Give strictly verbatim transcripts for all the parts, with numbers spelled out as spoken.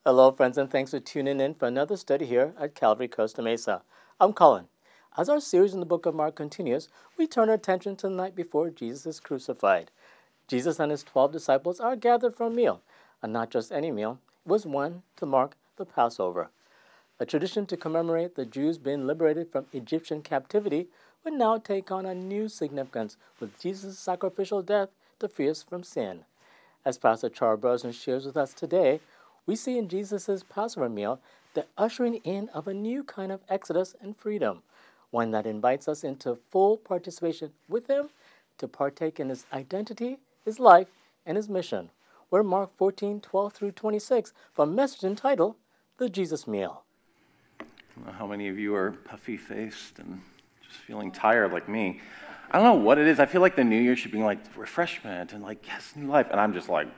Hello, friends, and thanks for tuning in for another study here at Calvary Costa Mesa. I'm Colin. As our series in the book of Mark continues, we turn our attention to the night before Jesus is crucified. Jesus and his twelve disciples are gathered for a meal, and not just any meal. It was one to mark the Passover. A tradition to commemorate the Jews being liberated from Egyptian captivity would now take on a new significance with Jesus' sacrificial death to free us from sin. As Pastor Charles Brosnan shares with us today, we see in Jesus' Passover meal the ushering in of a new kind of exodus and freedom, one that invites us into full participation with him to partake in his identity, his life, and his mission. We're Mark fourteen, twelve through twenty-six from a message entitled, The Jesus Meal. I don't know how many of you are puffy-faced and just feeling tired like me. I don't know what it is. I feel like the new year should be like refreshment and like, yes, new life. And I'm just like,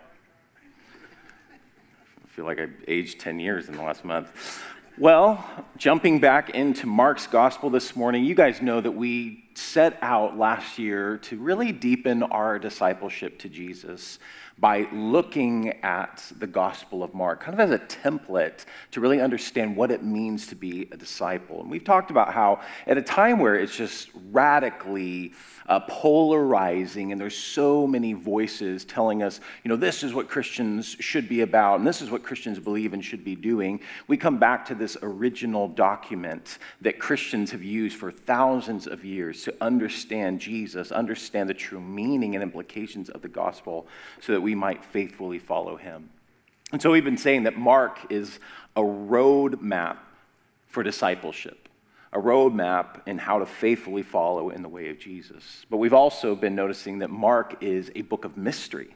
I feel like I aged ten years in the last month. Well, jumping back into Mark's gospel this morning, you guys know that we set out last year to really deepen our discipleship to Jesus by looking at the Gospel of Mark, kind of as a template to really understand what it means to be a disciple. And we've talked about how at a time where it's just radically uh, polarizing and there's so many voices telling us, you know, this is what Christians should be about and this is what Christians believe and should be doing, we come back to this original document that Christians have used for thousands of years to understand Jesus, understand the true meaning and implications of the gospel so that we might faithfully follow him. And so we've been saying that Mark is a roadmap for discipleship, a roadmap in how to faithfully follow in the way of Jesus. But we've also been noticing that Mark is a book of mystery.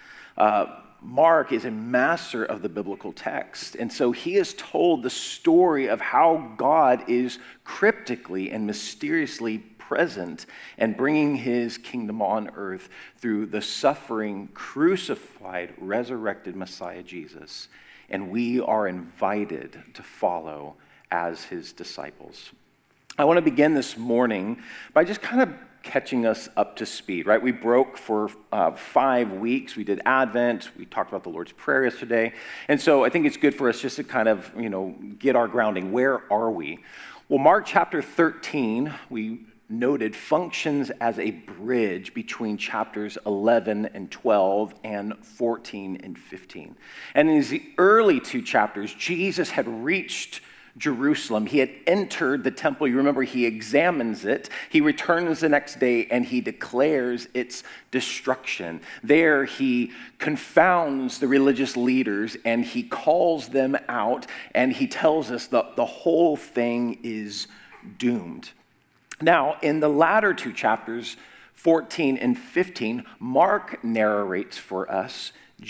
Uh, Mark is a master of the biblical text, and so he has told the story of how God is cryptically and mysteriously present and bringing his kingdom on earth through the suffering, crucified, resurrected Messiah Jesus. And we are invited to follow as his disciples. I want to begin this morning by just kind of catching us up to speed, right? We broke for uh, five weeks. We did Advent. We talked about the Lord's Prayer yesterday. And so I think it's good for us just to kind of, you know, get our grounding. Where are we? Well, Mark chapter thirteen, we noted, functions as a bridge between chapters eleven and twelve and fourteen and fifteen. And in the early two chapters, Jesus had reached Jerusalem. He had entered the temple. You remember, he examines it. He returns the next day and he declares its destruction. There he confounds the religious leaders and he calls them out and he tells us that the whole thing is doomed. Now, in the latter two chapters, fourteen and fifteen, Mark narrates for us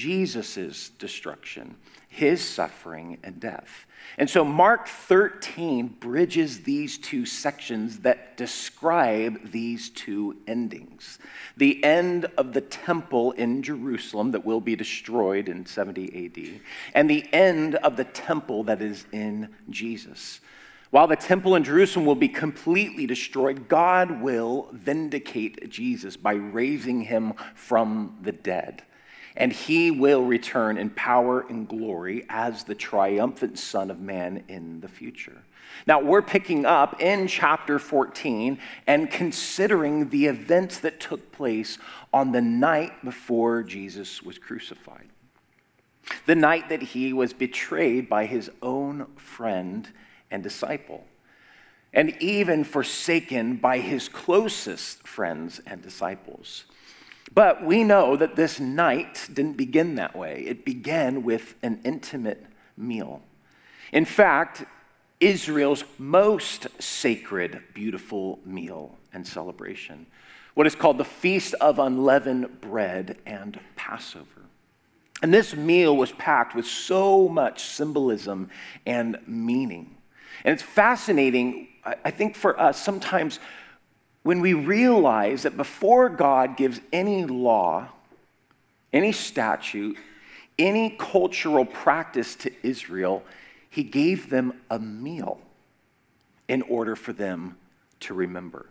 Jesus' destruction, his suffering and death. And so Mark thirteen bridges these two sections that describe these two endings. The end of the temple in Jerusalem that will be destroyed in seventy A D, and the end of the temple that is in Jesus. While the temple in Jerusalem will be completely destroyed, God will vindicate Jesus by raising him from the dead. And he will return in power and glory as the triumphant Son of Man in the future. Now, we're picking up in chapter fourteen and considering the events that took place on the night before Jesus was crucified. The night that he was betrayed by his own friend and disciple, and even forsaken by his closest friends and disciples. But we know that this night didn't begin that way. It began with an intimate meal. In fact, Israel's most sacred, beautiful meal and celebration, what is called the Feast of Unleavened Bread and Passover. And this meal was packed with so much symbolism and meaning. And it's fascinating, I think, for us sometimes when we realize that before God gives any law, any statute, any cultural practice to Israel, he gave them a meal in order for them to remember,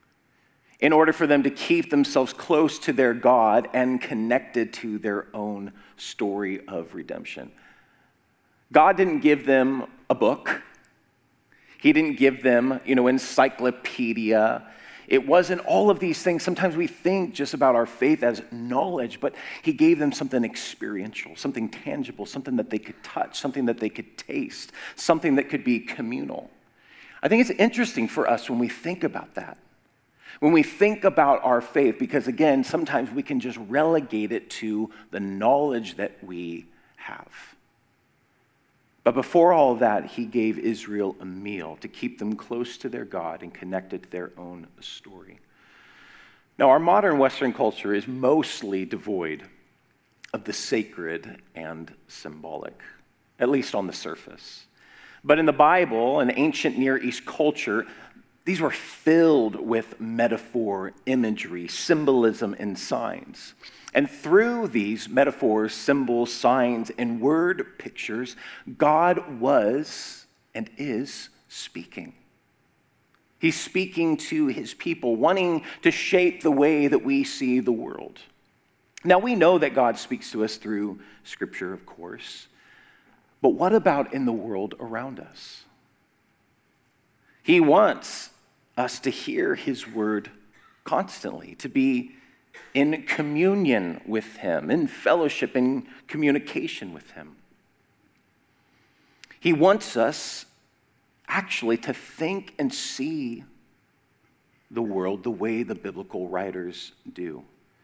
in order for them to keep themselves close to their God and connected to their own story of redemption. God didn't give them a book. He didn't give them, you know, encyclopedia. It wasn't all of these things. Sometimes we think just about our faith as knowledge, but he gave them something experiential, something tangible, something that they could touch, something that they could taste, something that could be communal. I think it's interesting for us when we think about that. When we think about our faith, because again, sometimes we can just relegate it to the knowledge that we have. But before all of that, he gave Israel a meal to keep them close to their God and connected to their own story. Now, our modern Western culture is mostly devoid of the sacred and symbolic, at least on the surface. But in the Bible, an ancient Near East culture, these were filled with metaphor, imagery, symbolism, and signs. And through these metaphors, symbols, signs, and word pictures, God was and is speaking. He's speaking to his people, wanting to shape the way that we see the world. Now, we know that God speaks to us through Scripture, of course. But what about in the world around us? He wants us to hear his word constantly, to be in communion with him, in fellowship, in communication with him. He wants us actually to think and see the world the way the biblical writers do.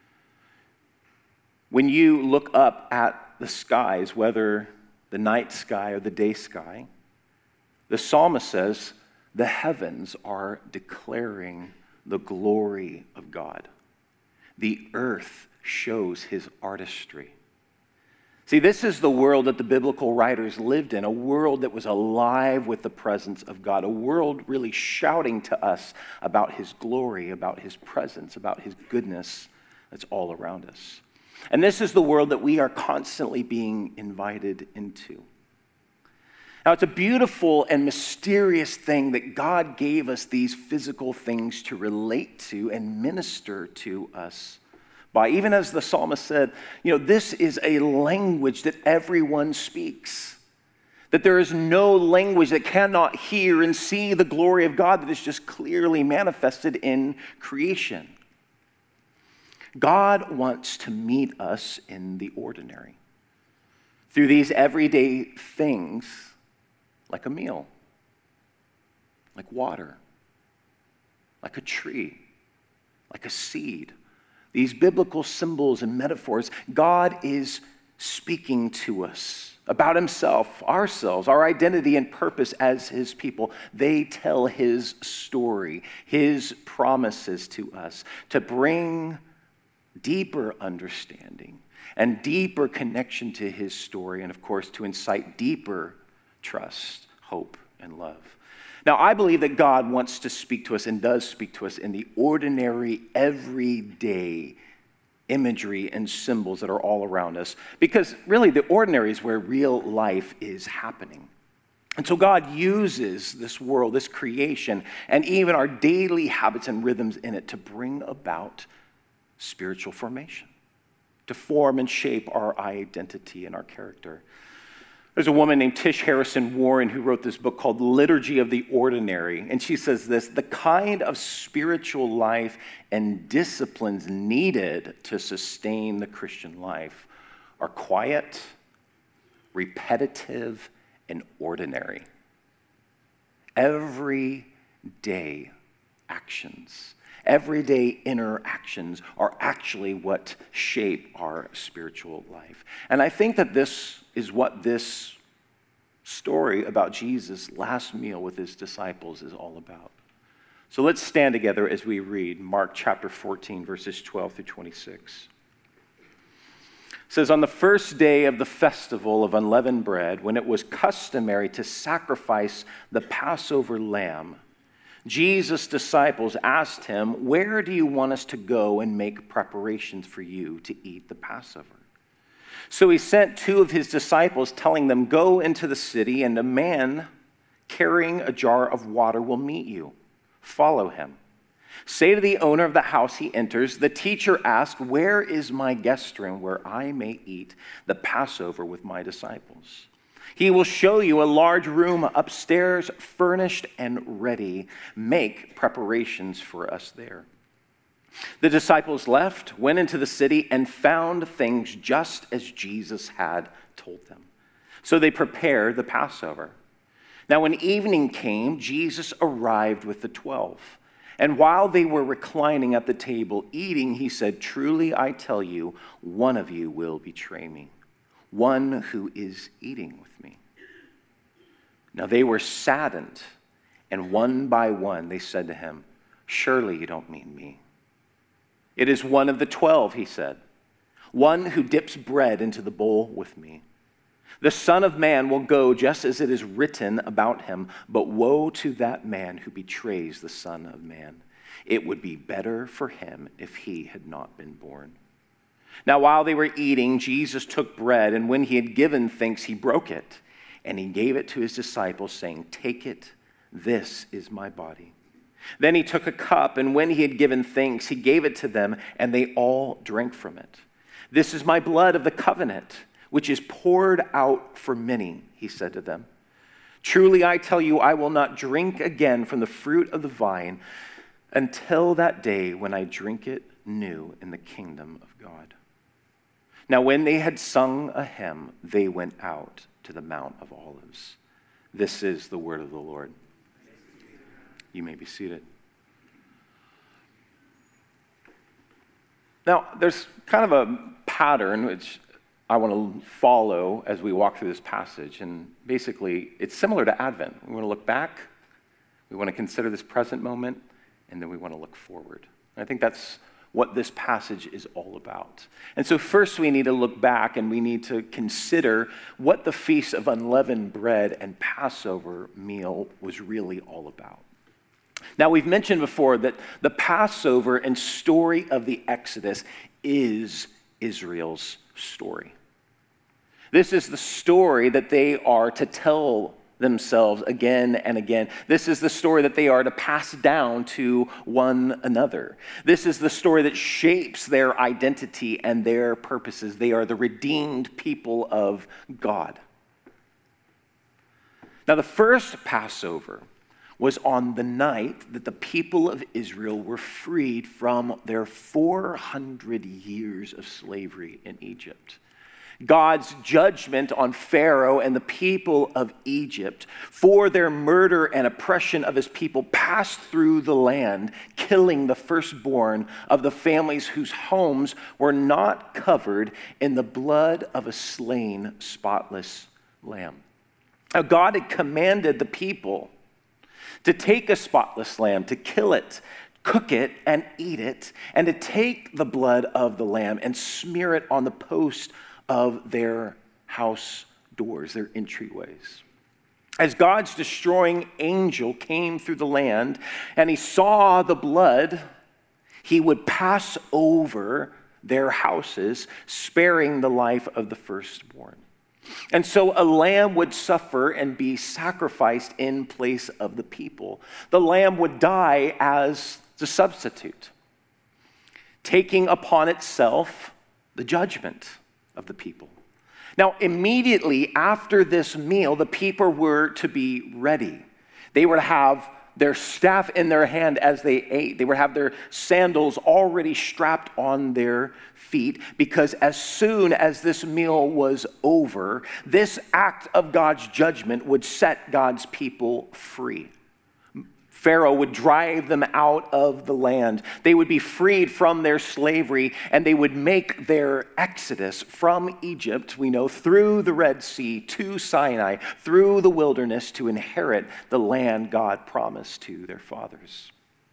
When you look up at the skies, whether the night sky or the day sky, the psalmist says, the heavens are declaring the glory of God. The earth shows his artistry. See, this is the world that the biblical writers lived in, a world that was alive with the presence of God, a world really shouting to us about his glory, about his presence, about his goodness that's all around us. And this is the world that we are constantly being invited into. Now, it's a beautiful and mysterious thing that God gave us these physical things to relate to and minister to us by. Even as the psalmist said, you know, this is a language that everyone speaks. That there is no language that cannot hear and see the glory of God that is just clearly manifested in creation. God wants to meet us in the ordinary through these everyday things, like a meal, like water, like a tree, like a seed. These biblical symbols and metaphors, God is speaking to us about himself, ourselves, our identity and purpose as his people. They tell his story, his promises to us to bring deeper understanding and deeper connection to his story, and of course to incite deeper trust, hope, and love. Now, I believe that God wants to speak to us and does speak to us in the ordinary, everyday imagery and symbols that are all around us, because really the ordinary is where real life is happening. And so God uses this world, this creation, and even our daily habits and rhythms in it to bring about spiritual formation, to form and shape our identity and our character. There's a woman named Tish Harrison Warren who wrote this book called Liturgy of the Ordinary, and she says this: the kind of spiritual life and disciplines needed to sustain the Christian life are quiet, repetitive, and ordinary. Everyday actions. Everyday interactions are actually what shape our spiritual life. And I think that this is what this story about Jesus' last meal with his disciples is all about. So let's stand together as we read Mark chapter fourteen, verses twelve through twenty-six. It says, on the first day of the festival of unleavened bread, when it was customary to sacrifice the Passover lamb, Jesus' disciples asked him, where do you want us to go and make preparations for you to eat the Passover? So he sent two of his disciples, telling them, go into the city, and a man carrying a jar of water will meet you. Follow him. Say to the owner of the house he enters, the teacher asked, where is my guest room where I may eat the Passover with my disciples? He will show you a large room upstairs, furnished and ready. Make preparations for us there." The disciples left, went into the city, and found things just as Jesus had told them. So they prepared the Passover. Now when evening came, Jesus arrived with the twelve. And while they were reclining at the table eating, he said, "Truly I tell you, one of you will betray me, one who is eating with me." Now they were saddened, and one by one they said to him, "Surely you don't mean me." "It is one of the twelve," he said, "one who dips bread into the bowl with me. The Son of Man will go just as it is written about him, but woe to that man who betrays the Son of Man. It would be better for him if he had not been born." Now while they were eating, Jesus took bread, and when he had given thanks, he broke it, and he gave it to his disciples, saying, "Take it, this is my body." Then he took a cup, and when he had given thanks, he gave it to them, and they all drank from it. "This is my blood of the covenant, which is poured out for many," he said to them. "Truly I tell you, I will not drink again from the fruit of the vine until that day when I drink it new in the kingdom of God." Now when they had sung a hymn, they went out to the Mount of Olives. This is the word of the Lord. You may be seated. Now, there's kind of a pattern which I want to follow as we walk through this passage. And basically, it's similar to Advent. We want to look back, we want to consider this present moment, and then we want to look forward. And I think that's what this passage is all about. And so first we need to look back, and we need to consider what the Feast of Unleavened Bread and Passover meal was really all about. Now, we've mentioned before that the Passover and story of the Exodus is Israel's story. This is the story that they are to tell themselves again and again. This is the story that they are to pass down to one another. This is the story that shapes their identity and their purposes. They are the redeemed people of God. Now, the first Passover was on the night that the people of Israel were freed from their four hundred years of slavery in Egypt. God's judgment on Pharaoh and the people of Egypt for their murder and oppression of his people passed through the land, killing the firstborn of the families whose homes were not covered in the blood of a slain, spotless lamb. Now, God had commanded the people to take a spotless lamb, to kill it, cook it, and eat it, and to take the blood of the lamb and smear it on the post of their house doors, their entryways. As God's destroying angel came through the land and he saw the blood, he would pass over their houses, sparing the life of the firstborn. And so a lamb would suffer and be sacrificed in place of the people. The lamb would die as the substitute, taking upon itself the judgment of the people. Now, immediately after this meal, the people were to be ready. They were to have their staff in their hand as they ate. They would have their sandals already strapped on their feet, because as soon as this meal was over, this act of God's judgment would set God's people free. Pharaoh would drive them out of the land. They would be freed from their slavery, and they would make their exodus from Egypt, we know, through the Red Sea to Sinai, through the wilderness, to inherit the land God promised to their fathers.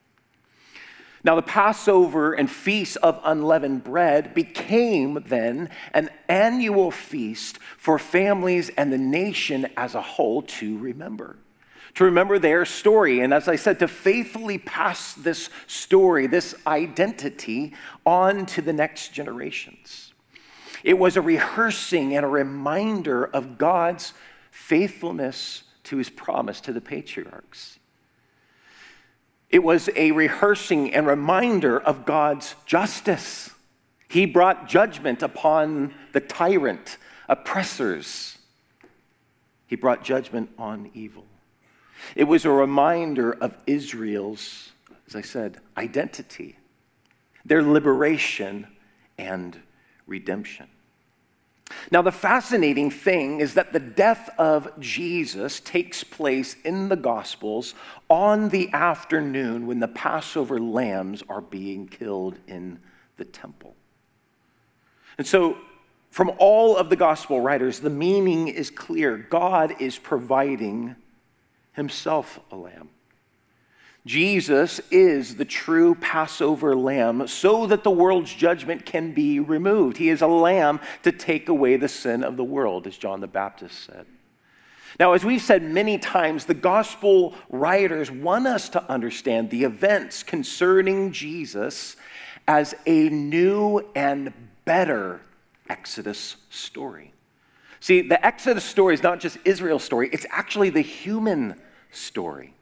Now, the Passover and Feast of Unleavened Bread became then an annual feast for families and the nation as a whole to remember. To remember their story, and as I said, to faithfully pass this story, this identity, on to the next generations. It was a rehearsing and a reminder of God's faithfulness to his promise to the patriarchs. It was a rehearsing and reminder of God's justice. He brought judgment upon the tyrant, oppressors. He brought judgment on evil. It was a reminder of Israel's, as I said, identity, their liberation and redemption. Now, the fascinating thing is that the death of Jesus takes place in the Gospels on the afternoon when the Passover lambs are being killed in the temple. And so, from all of the Gospel writers, the meaning is clear. God is providing himself a lamb. Jesus is the true Passover lamb so that the world's judgment can be removed. He is a lamb to take away the sin of the world, as John the Baptist said. Now, as we've said many times, the gospel writers want us to understand the events concerning Jesus as a new and better Exodus story. See, the Exodus story is not just Israel's story, it's actually the human story.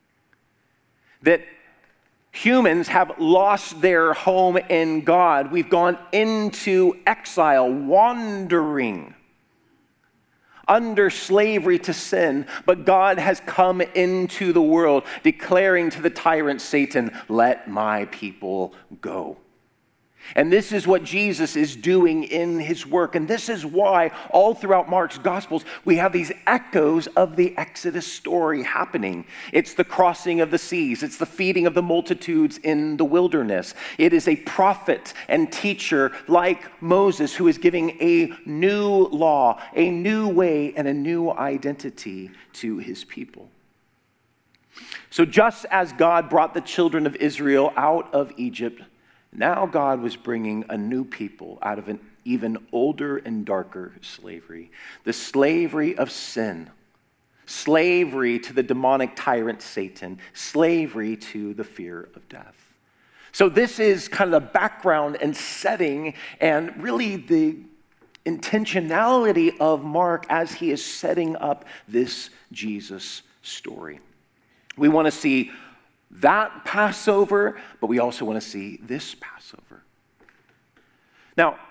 That humans have lost their home in God. We've gone into exile, wandering under slavery to sin, but God has come into the world, declaring to the tyrant Satan, "Let my people go." And this is what Jesus is doing in his work. And this is why all throughout Mark's Gospels, we have these echoes of the Exodus story happening. It's the crossing of the seas. It's the feeding of the multitudes in the wilderness. It is a prophet and teacher like Moses who is giving a new law, a new way, and a new identity to his people. So just as God brought the children of Israel out of Egypt, now God was bringing a new people out of an even older and darker slavery. The slavery of sin, slavery to the demonic tyrant Satan, slavery to the fear of death. So this is kind of the background and setting and really the intentionality of Mark as he is setting up this Jesus story. We want to see that Passover, but we also want to see this Passover. Now,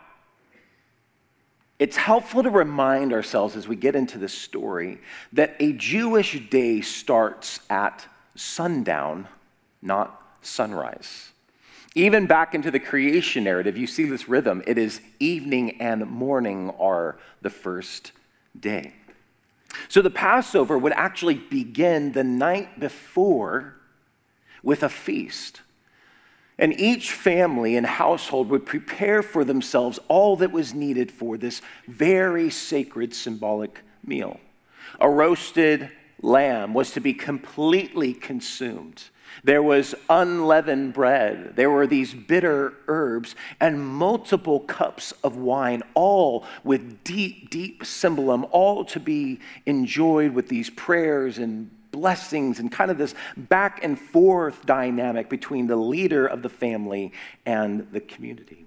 it's helpful to remind ourselves as we get into this story that a Jewish day starts at sundown, not sunrise. Even back into the creation narrative, you see this rhythm. It is evening and morning are the first day. So the Passover would actually begin the night before with a feast. And each family and household would prepare for themselves all that was needed for this very sacred symbolic meal. A roasted lamb was to be completely consumed. There was unleavened bread. There were these bitter herbs and multiple cups of wine, all with deep, deep symbolism, all to be enjoyed with these prayers and blessings and kind of this back and forth dynamic between the leader of the family and the community.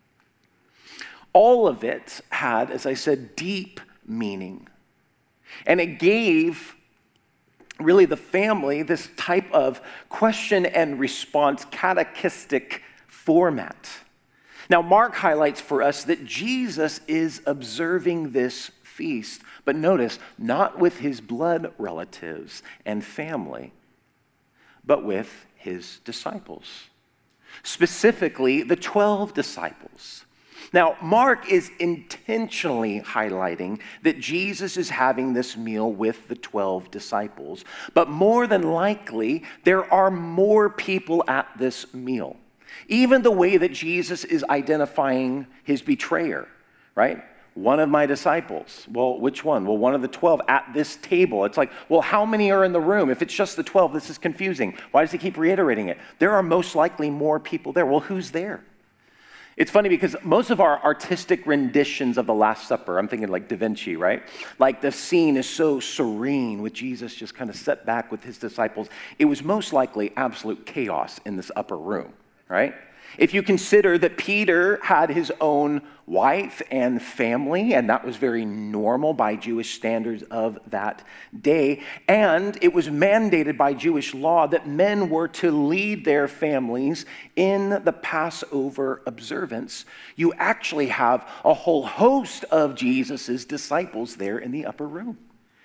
All of it had, as I said, deep meaning. And it gave really the family this type of question and response catechistic format. Now, Mark highlights for us that Jesus is observing this feast, but notice, not with his blood relatives and family, but with his disciples. Specifically, the twelve disciples. Now, Mark is intentionally highlighting that Jesus is having this meal with the twelve disciples, but more than likely, there are more people at this meal. Even the way that Jesus is identifying his betrayer, right? One of my disciples. Well, which one? Well, one of the twelve at this table. It's like, well, how many are in the room? If it's just the twelve, this is confusing. Why does he keep reiterating it? There are most likely more people there. Well, who's there? It's funny because most of our artistic renditions of the Last Supper, I'm thinking like Da Vinci, right? Like the scene is so serene with Jesus just kind of set back with his disciples. It was most likely absolute chaos in this upper room, right? If you consider that Peter had his own wife and family, and that was very normal by Jewish standards of that day, and it was mandated by Jewish law that men were to lead their families in the Passover observance, you actually have a whole host of Jesus' disciples there in the upper room.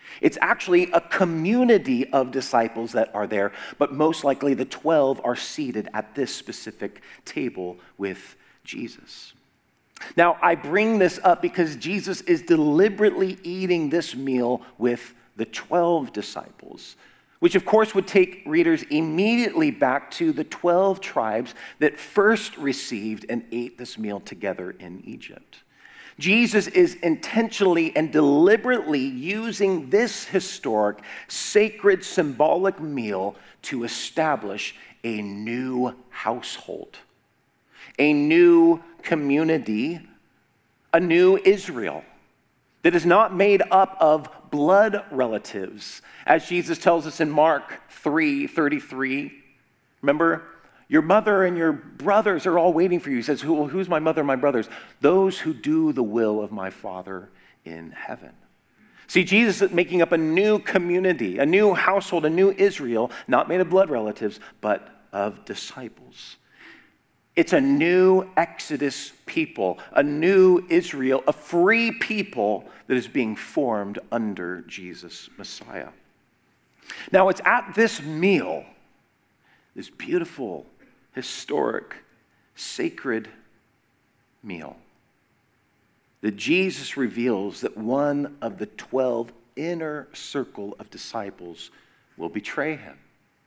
It's actually a community of disciples that are there, but most likely the twelve are seated at this specific table with Jesus. Now, I bring this up because Jesus is deliberately eating this meal with the twelve disciples, which of course would take readers immediately back to the twelve tribes that first received and ate this meal together in Egypt. Jesus is intentionally and deliberately using this historic, sacred, symbolic meal to establish a new household, a new community, a new Israel that is not made up of blood relatives. As Jesus tells us in Mark three thirty-three, remember, your mother and your brothers are all waiting for you. He says, Who, who's my mother and my brothers? Those who do the will of my Father in heaven. See, Jesus is making up a new community, a new household, a new Israel, not made of blood relatives, but of disciples. It's a new Exodus people, a new Israel, a free people that is being formed under Jesus, Messiah. Now, it's at this meal, this beautiful, historic, sacred meal, that Jesus reveals that one of the twelve inner circle of disciples will betray him.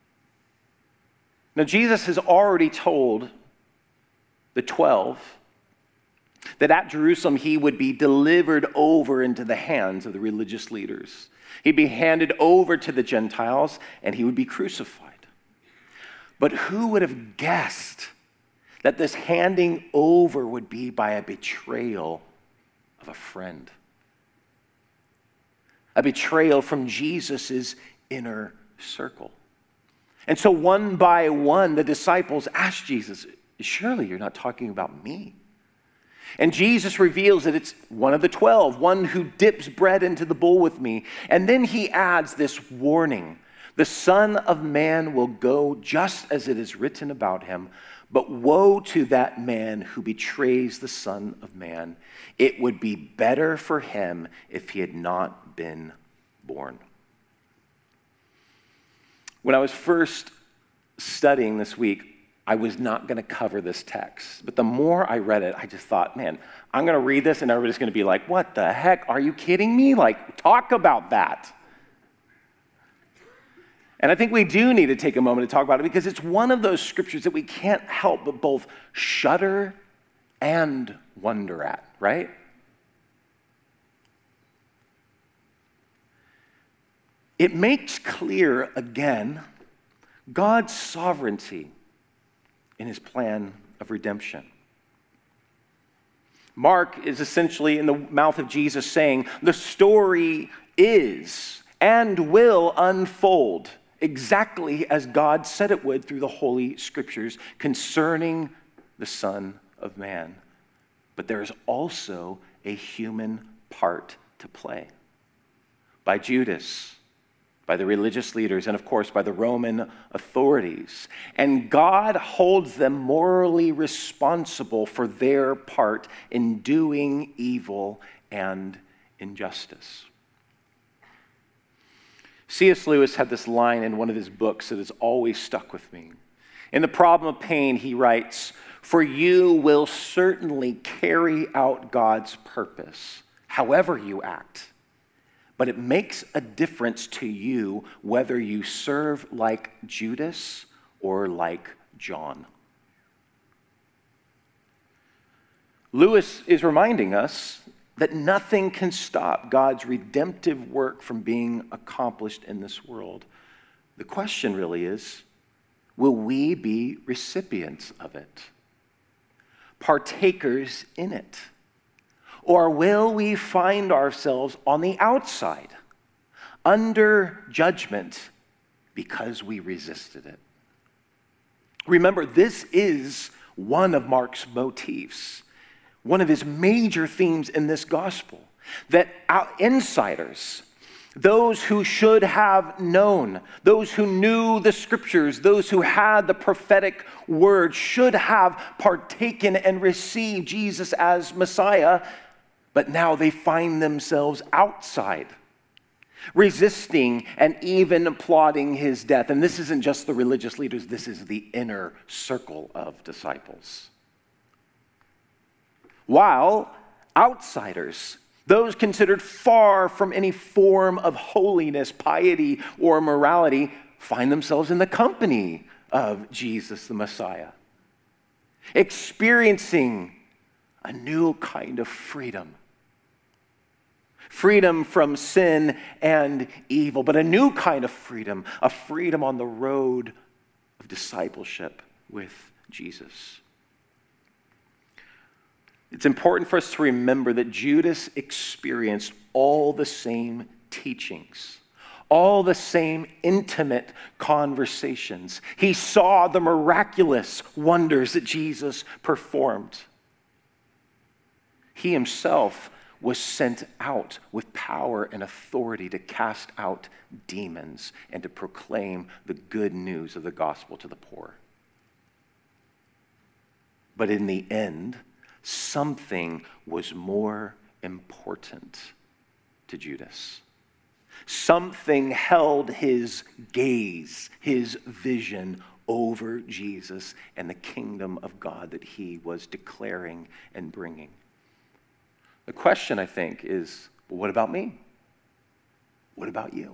Now, Jesus has already told the twelve that at Jerusalem he would be delivered over into the hands of the religious leaders. He'd be handed over to the Gentiles and he would be crucified. But who would have guessed that this handing over would be by a betrayal of a friend? A betrayal from Jesus' inner circle. And so one by one, the disciples asked Jesus, surely you're not talking about me. And Jesus reveals that it's one of the twelve, one who dips bread into the bowl with me. And then he adds this warning. The Son of Man will go just as it is written about him, but woe to that man who betrays the Son of Man. It would be better for him if he had not been born. When I was first studying this week, I was not going to cover this text. But the more I read it, I just thought, man, I'm going to read this and everybody's going to be like, what the heck? Are you kidding me? Like, talk about that. And I think we do need to take a moment to talk about it because it's one of those scriptures that we can't help but both shudder and wonder at, right? It makes clear, again, God's sovereignty in his plan of redemption. Mark is essentially in the mouth of Jesus saying, the story is and will unfold exactly as God said it would through the Holy Scriptures concerning the Son of Man. But there is also a human part to play by Judas, by the religious leaders, and of course by the Roman authorities. And God holds them morally responsible for their part in doing evil and injustice. C S Lewis had this line in one of his books that has always stuck with me. In The Problem of Pain, he writes, "For you will certainly carry out God's purpose, however you act. But it makes a difference to you whether you serve like Judas or like John." Lewis is reminding us that nothing can stop God's redemptive work from being accomplished in this world. The question really is, will we be recipients of it? Partakers in it? Or will we find ourselves on the outside, under judgment, because we resisted it? Remember, this is one of Mark's motifs, one of his major themes in this gospel, that insiders, those who should have known, those who knew the scriptures, those who had the prophetic word, should have partaken and received Jesus as Messiah, but now they find themselves outside. resisting and even plotting his death. And this isn't just the religious leaders, this is the inner circle of disciples. While outsiders, those considered far from any form of holiness, piety, or morality, find themselves in the company of Jesus the Messiah, experiencing a new kind of freedom. Freedom from sin and evil, but a new kind of freedom, a freedom on the road of discipleship with Jesus. It's important for us to remember that Judas experienced all the same teachings, all the same intimate conversations. He saw the miraculous wonders that Jesus performed. He himself was sent out with power and authority to cast out demons and to proclaim the good news of the gospel to the poor. But in the end, something was more important to Judas. Something held his gaze, his vision over Jesus and the kingdom of God that he was declaring and bringing. The question, I think, is, well, what about me? What about you?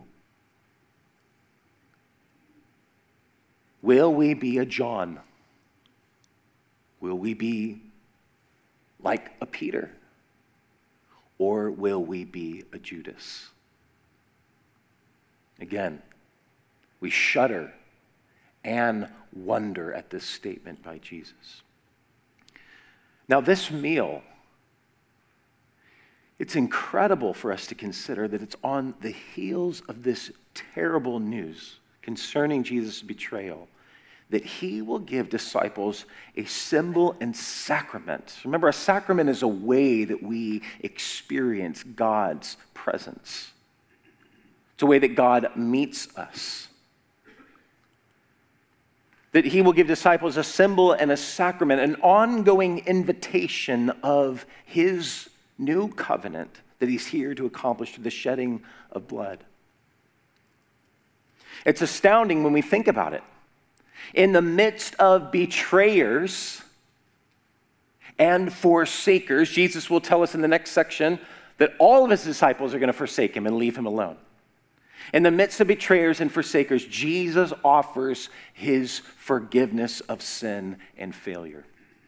Will we be a John? Will we be like a Peter? Or will we be a Judas? Again, we shudder and wonder at this statement by Jesus. Now, this meal, it's incredible for us to consider that it's on the heels of this terrible news concerning Jesus' betrayal that he will give disciples a symbol and sacrament. Remember, a sacrament is a way that we experience God's presence. It's a way that God meets us. That he will give disciples a symbol and a sacrament, an ongoing invitation of his new covenant that he's here to accomplish through the shedding of blood. It's astounding when we think about it. In the midst of betrayers and forsakers, Jesus will tell us in the next section that all of his disciples are going to forsake him and leave him alone. In the midst of betrayers and forsakers, Jesus offers his forgiveness of sin and failure.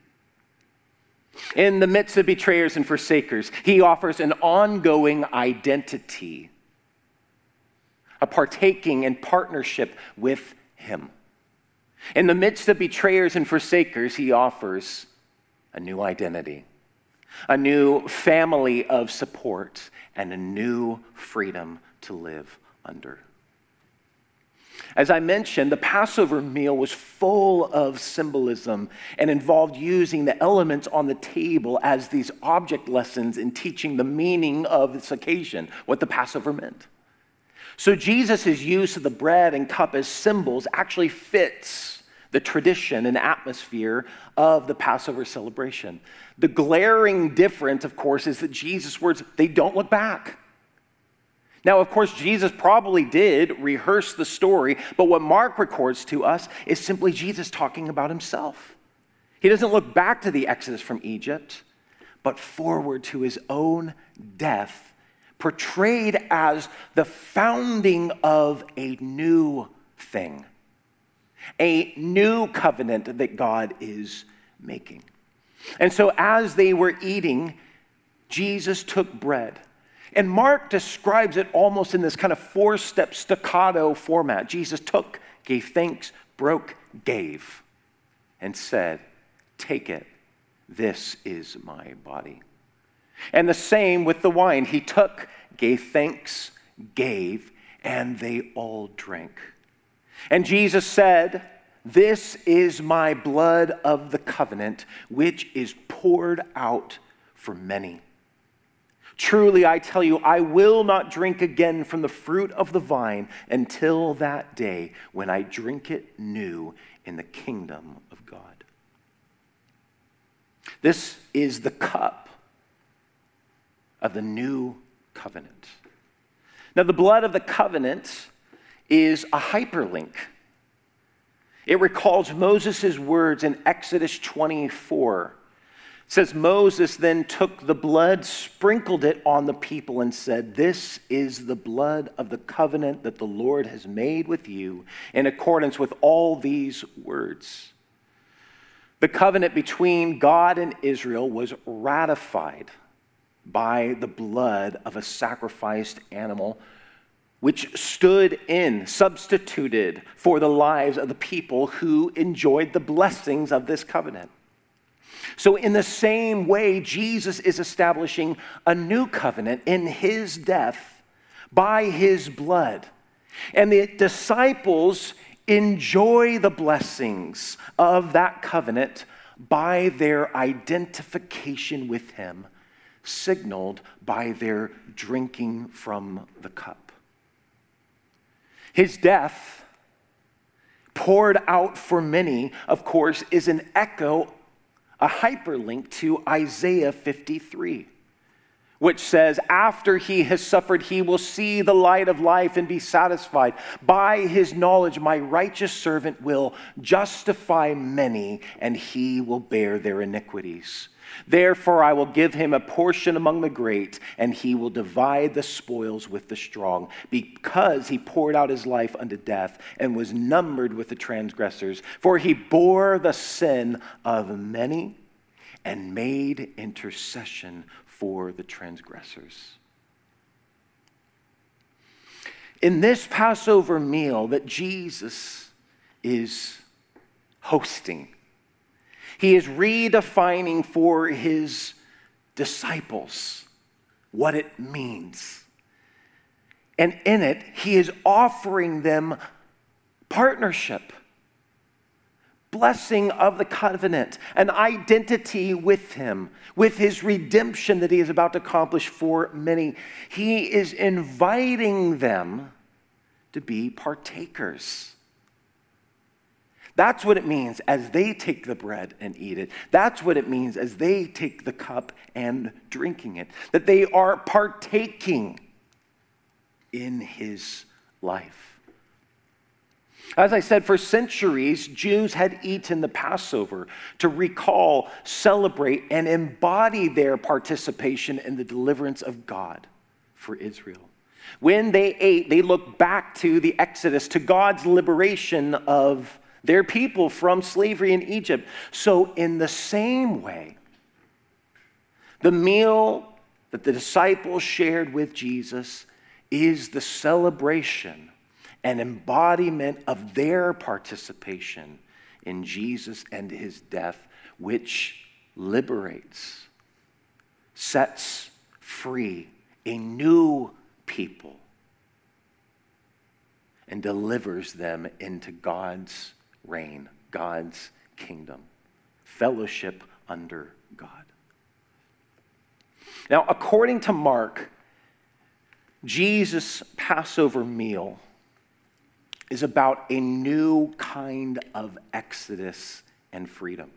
In the midst of betrayers and forsakers, he offers an ongoing identity, a partaking and partnership with him. In the midst of betrayers and forsakers, he offers a new identity, a new family of support, and a new freedom to live under. As I mentioned, the Passover meal was full of symbolism and involved using the elements on the table as these object lessons in teaching the meaning of this occasion, what the Passover meant. So Jesus' use of the bread and cup as symbols actually fits the tradition and atmosphere of the Passover celebration. The glaring difference, of course, is that Jesus' words, they don't look back. Now, of course, Jesus probably did rehearse the story, but what Mark records to us is simply Jesus talking about himself. He doesn't look back to the Exodus from Egypt, but forward to his own death, portrayed as the founding of a new thing, a new covenant that God is making. And so as they were eating, Jesus took bread. And Mark describes it almost in this kind of four-step staccato format. Jesus took, gave thanks, broke, gave, and said, "Take it, this is my body." And the same with the wine. He took, gave thanks, gave, and they all drank. And Jesus said, "This is my blood of the covenant, which is poured out for many. Truly, I tell you, I will not drink again from the fruit of the vine until that day when I drink it new in the kingdom of God." This is the cup of the new covenant. Now, the blood of the covenant is a hyperlink. It recalls Moses' words in Exodus twenty-four. It says, Moses then took the blood, sprinkled it on the people, and said, "This is the blood of the covenant that the Lord has made with you in accordance with all these words." The covenant between God and Israel was ratified by the blood of a sacrificed animal, which stood in, substituted for the lives of the people who enjoyed the blessings of this covenant. So in the same way, Jesus is establishing a new covenant in his death by his blood. And the disciples enjoy the blessings of that covenant by their identification with him, signaled by their drinking from the cup. His death, poured out for many, of course, is an echo, a hyperlink to Isaiah fifty-three, which says, "After he has suffered, he will see the light of life and be satisfied. By his knowledge, my righteous servant will justify many, and he will bear their iniquities. Therefore, I will give him a portion among the great, and he will divide the spoils with the strong, because he poured out his life unto death and was numbered with the transgressors. For he bore the sin of many and made intercession for the transgressors." In this Passover meal that Jesus is hosting, he is redefining for his disciples what it means. And in it, he is offering them partnership, blessing of the covenant, an identity with him, with his redemption that he is about to accomplish for many. He is inviting them to be partakers. That's what it means as they take the bread and eat it. That's what it means as they take the cup and drinking it. That they are partaking in his life. As I said, for centuries, Jews had eaten the Passover to recall, celebrate, and embody their participation in the deliverance of God for Israel. When they ate, they looked back to the Exodus, to God's liberation of their people from slavery in Egypt. So in the same way, the meal that the disciples shared with Jesus is the celebration and embodiment of their participation in Jesus and his death, which liberates, sets free a new people, and delivers them into God's reign, God's kingdom, fellowship under God. Now, according to Mark, Jesus' Passover meal is about a new kind of exodus and freedom.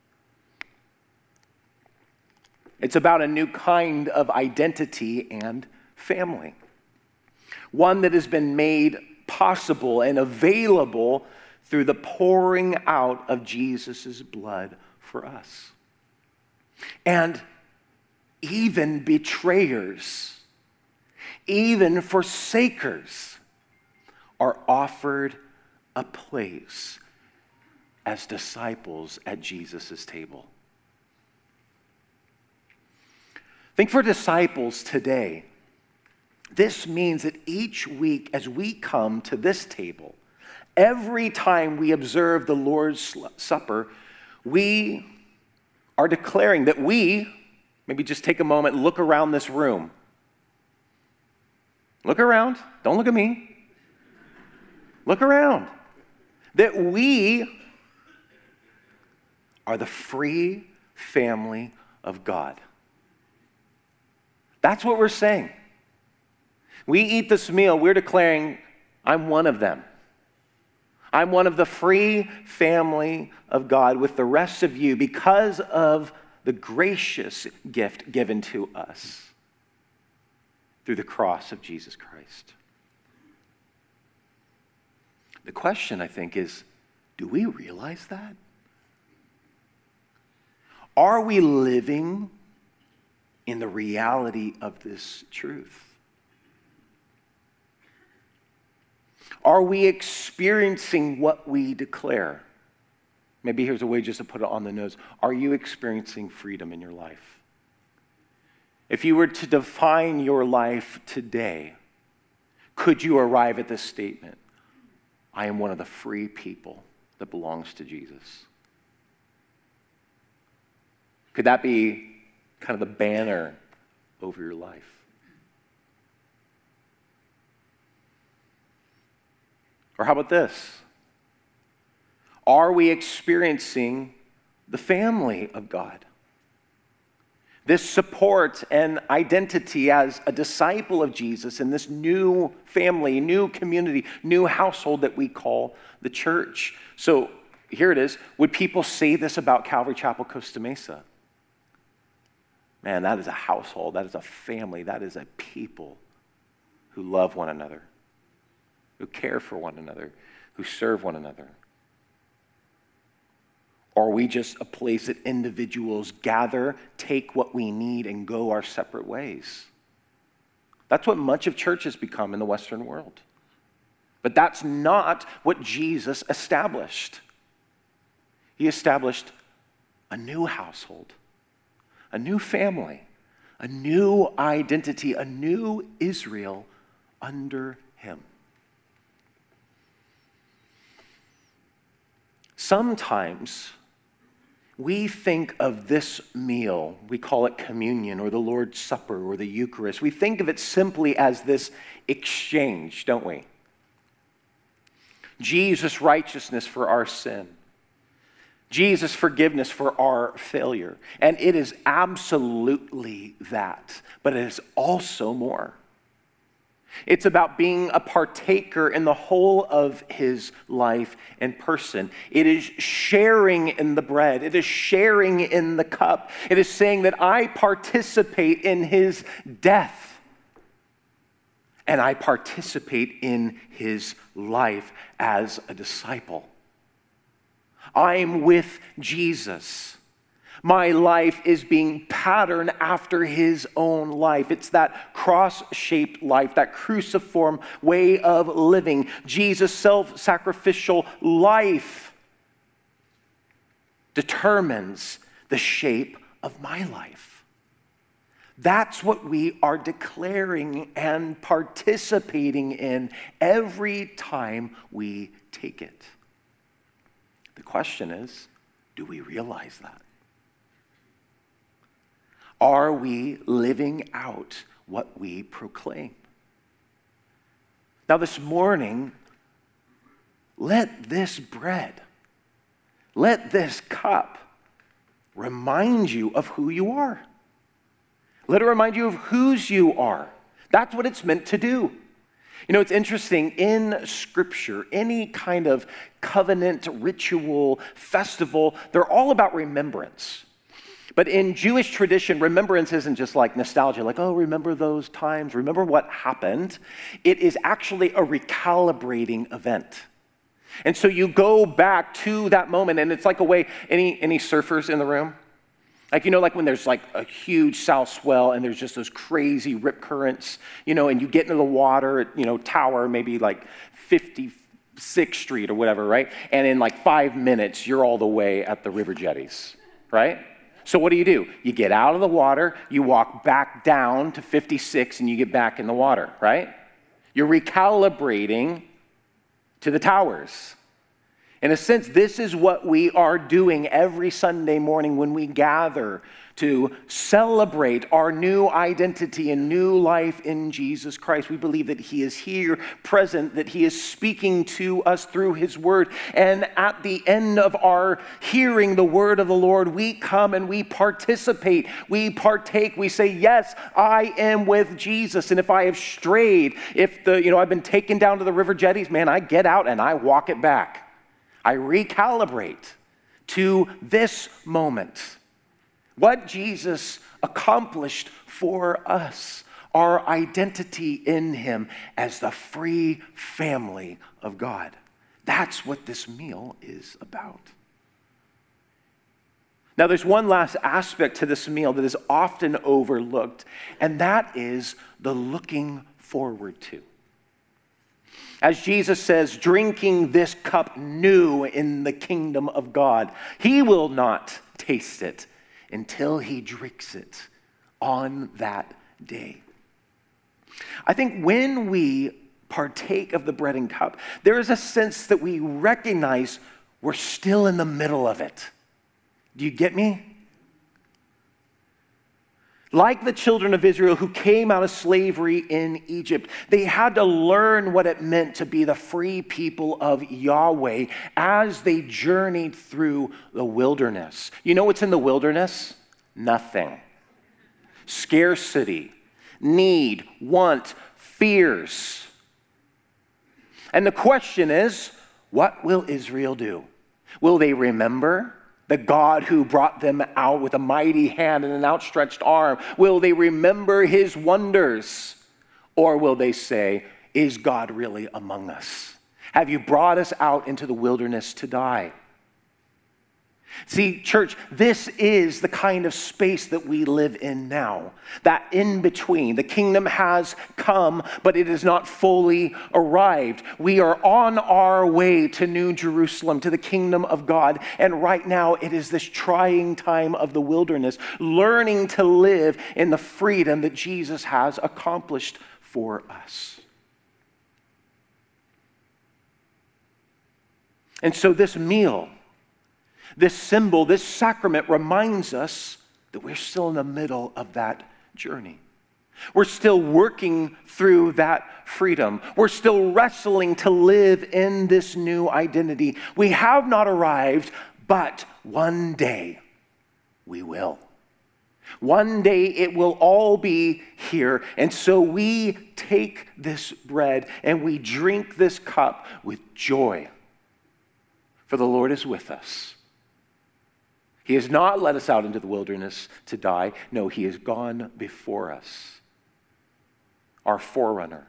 It's about a new kind of identity and family, one that has been made possible and available through the pouring out of Jesus' blood for us. And even betrayers, even forsakers are offered a place as disciples at Jesus' table. I think for disciples today, this means that each week as we come to this table, every time we observe the Lord's Supper, we are declaring that we, maybe just take a moment and look around this room. Look around. Don't look at me. Look around. That we are the free family of God. That's what we're saying. We eat this meal, we're declaring, I'm one of them. I'm one of the free family of God with the rest of you because of the gracious gift given to us through the cross of Jesus Christ. The question, I think, is, do we realize that? Are we living in the reality of this truth? Are we experiencing what we declare? Maybe here's a way just to put it on the nose. Are you experiencing freedom in your life? If you were to define your life today, could you arrive at this statement? I am one of the free people that belongs to Jesus. Could that be kind of the banner over your life? Or how about this? Are we experiencing the family of God? This support and identity as a disciple of Jesus in this new family, new community, new household that we call the church. So here it is. Would people say this about Calvary Chapel Costa Mesa? Man, that is a household. That is a family. That is a people who love one another, who care for one another, who serve one another. Or are we just a place that individuals gather, take what we need, and go our separate ways? That's what much of church has become in the Western world. But that's not what Jesus established. He established a new household, a new family, a new identity, a new Israel under him. Sometimes we think of this meal, we call it communion or the Lord's Supper or the Eucharist. We think of it simply as this exchange, don't we? Jesus' righteousness for our sin. Jesus' forgiveness for our failure. And it is absolutely that, but it is also more. It's about being a partaker in the whole of his life and person. It is sharing in the bread. It is sharing in the cup. It is saying that I participate in his death and I participate in his life as a disciple. I'm with Jesus. My life is being patterned after his own life. It's that cross-shaped life, that cruciform way of living. Jesus' self-sacrificial life determines the shape of my life. That's what we are declaring and participating in every time we take it. The question is, do we realize that? Are we living out what we proclaim? Now this morning, let this bread, let this cup remind you of who you are. Let it remind you of whose you are. That's what it's meant to do. You know, it's interesting, in Scripture, any kind of covenant, ritual, festival, they're all about remembrance. But in Jewish tradition, remembrance isn't just like nostalgia, like, oh, remember those times, remember what happened. It is actually a recalibrating event. And so you go back to that moment, and it's like a way, any, any surfers in the room? Like, you know, like when there's like a huge south swell and there's just those crazy rip currents, you know, and you get into the water at, you know, tower, maybe like fifty-sixth Street or whatever, right? And in like five minutes, you're all the way at the river jetties, right? So what do you do? You get out of the water, you walk back down to fifty-six, and you get back in the water, right? You're recalibrating to the towers. In a sense, this is what we are doing every Sunday morning when we gather to celebrate our new identity and new life in Jesus Christ. We believe that he is here, present, that he is speaking to us through his word. And at the end of our hearing the word of the Lord, we come and we participate. We partake. We say, yes, I am with Jesus. And if I have strayed, if the, you know, I've been taken down to the river jetties, man, I get out and I walk it back. I recalibrate to this moment. What Jesus accomplished for us. our identity in him as the free family of God. That's what this meal is about. Now, there's one last aspect to this meal that is often overlooked, and that is the looking forward to. As Jesus says, drinking this cup new in the kingdom of God, he will not taste it until he drinks it on that day. I think when we partake of the bread and cup, there is a sense that we recognize we're still in the middle of it. Do you get me? Like the children of Israel who came out of slavery in Egypt, they had to learn what it meant to be the free people of Yahweh as they journeyed through the wilderness. You know what's in the wilderness? Nothing. Scarcity, need, want, fears. And the question is, what will Israel do? Will they remember the God who brought them out with a mighty hand and an outstretched arm? Will they remember his wonders? Or will they say, is God really among us? Have you brought us out into the wilderness to die? See, church, this is the kind of space that we live in now. That in between. The kingdom has come, but it is not fully arrived. We are on our way to New Jerusalem, to the kingdom of God. And right now, it is this trying time of the wilderness, learning to live in the freedom that Jesus has accomplished for us. And so this meal, this symbol, this sacrament reminds us that we're still in the middle of that journey. We're still working through that freedom. We're still wrestling to live in this new identity. We have not arrived, but one day we will. One day it will all be here. And so we take this bread and we drink this cup with joy. For the Lord is with us. He has not led us out into the wilderness to die. No, he has gone before us, our forerunner.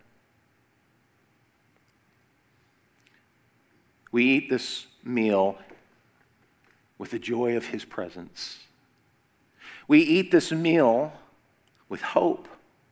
We eat this meal with the joy of his presence. We eat this meal with hope.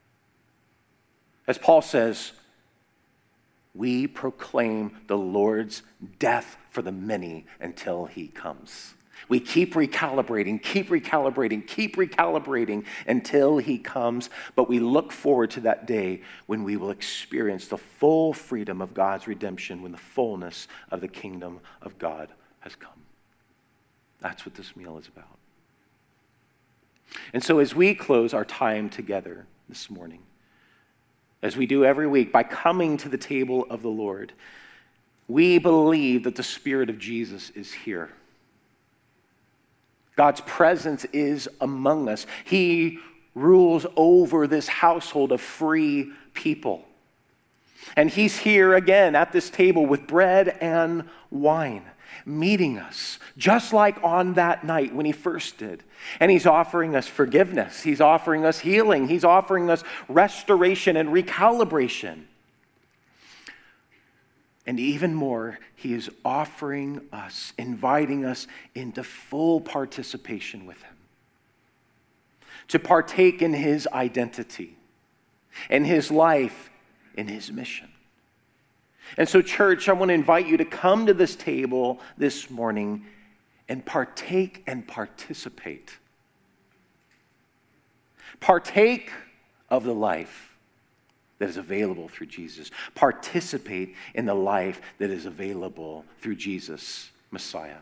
As Paul says, we proclaim the Lord's death for the many until he comes. We keep recalibrating, keep recalibrating, keep recalibrating until he comes. But we look forward to that day when we will experience the full freedom of God's redemption, when the fullness of the kingdom of God has come. That's what this meal is about. And so as we close our time together this morning, as we do every week, by coming to the table of the Lord, we believe that the Spirit of Jesus is here. God's presence is among us. He rules over this household of free people. And he's here again at this table with bread and wine, meeting us, just like on that night when he first did. And he's offering us forgiveness. He's offering us healing. He's offering us restoration and recalibration. And even more, he is offering us, inviting us into full participation with him. To partake in his identity, in his life, in his mission. And so, church, I want to invite you to come to this table this morning and partake and participate. Partake of the life that is available through Jesus. Participate in the life that is available through Jesus, Messiah.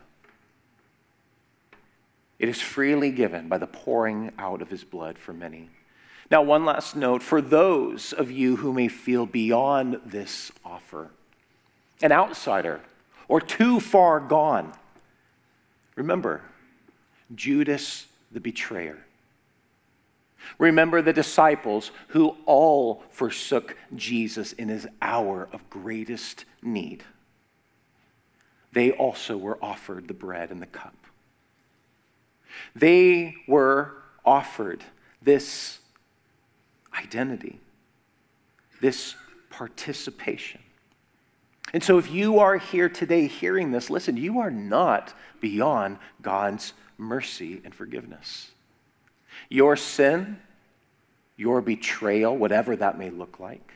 It is freely given by the pouring out of his blood for many. Now, one last note for those of you who may feel beyond this offer, an outsider or too far gone. Remember, Judas the betrayer. Remember the disciples who all forsook Jesus in his hour of greatest need. They also were offered the bread and the cup. They were offered this identity, this participation. And so if you are here today hearing this, listen, you are not beyond God's mercy and forgiveness. Your sin, your betrayal, whatever that may look like,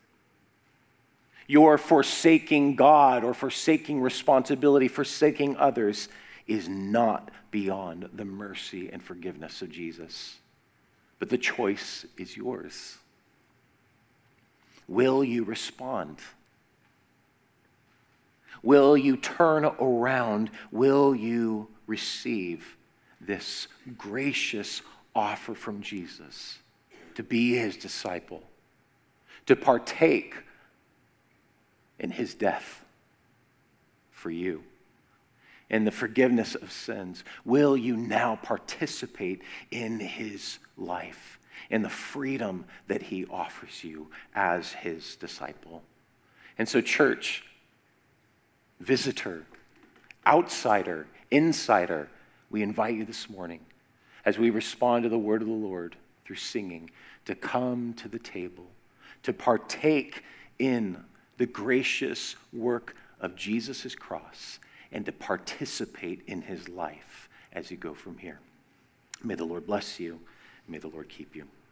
your forsaking God or forsaking responsibility, forsaking others, is not beyond the mercy and forgiveness of Jesus. But the choice is yours. Will you respond? Will you turn around? Will you receive this gracious offer from Jesus to be his disciple, to partake in his death for you, in the forgiveness of sins? Will you now participate in his life, in the freedom that he offers you as his disciple? And so, church, visitor, outsider, insider, we invite you this morning, as we respond to the word of the Lord through singing, to come to the table, to partake in the gracious work of Jesus' cross, and to participate in his life as you go from here. May the Lord bless you. May the Lord keep you.